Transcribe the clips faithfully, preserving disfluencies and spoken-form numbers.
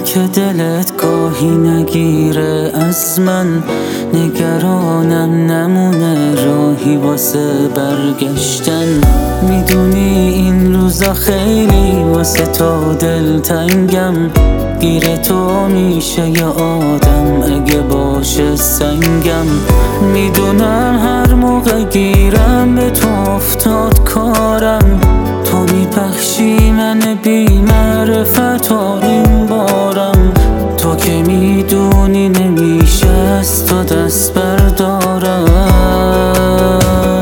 که دلت گاهی نگیره از من، نگرانم نمونه راهی واسه برگشتن. میدونی این روزا خیلی واسه تو دلتنگم، گیر تو میشه یه آدم اگه باشه سنگم. میدونم هر موقع گیرم به تو افتاد کارم، تو میپخشی من بی معرفت این بارم. تو که میدونی نمیشه از تو دست بردارم.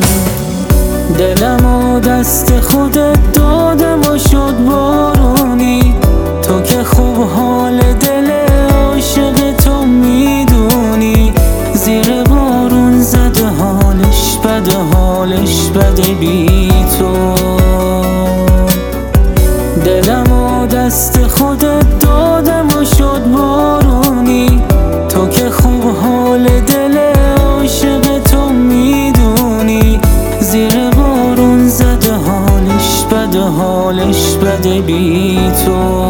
دلم و دست خودت دادم و شد بارونی، تو که خوب حال دل عاشق تو میدونی. زیر بارون زده حالش بده، حالش بده بی تو. دلم و دست خودت دادم و شد بارونی، تو که خوب حال دل عاشق تو میدونی. زیر بارون زده حالش بده، حالش بده بی تو.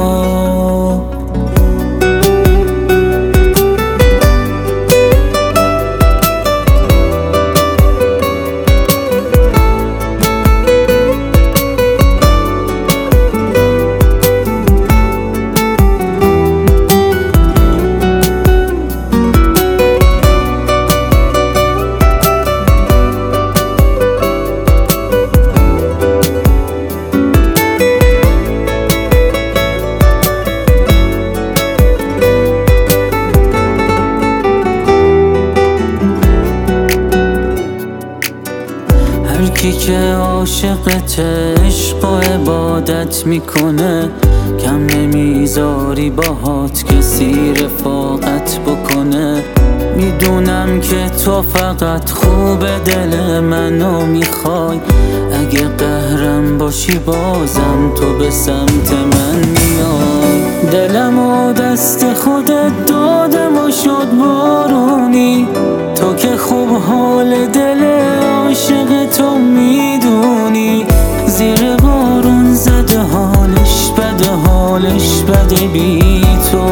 هرکی که عاشقت عشق و عبادت میکنه، کم نمیذاری باهات کسی رفاقت بکنه. میدونم که تو فقط خوب دل منو میخوای، اگه قهرم باشی بازم تو به سمت من میای. دلم و دست خودت دادم و شد بارونی، تو که خوب حال دل عاشق تو میدونی. زیر بارون زده حالش بده، حالش بده بی تو.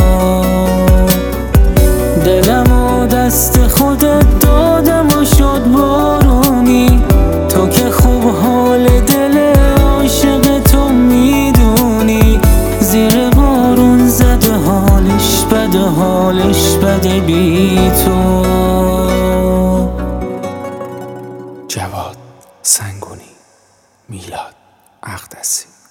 دلم و دست خودت دادم و شد بارونی، تو که خوب حال دل عاشق تو میدونی. زیر بارون زده حالش بده، حالش بده بی تو. جواد سنگونی، میلاد اقدسی.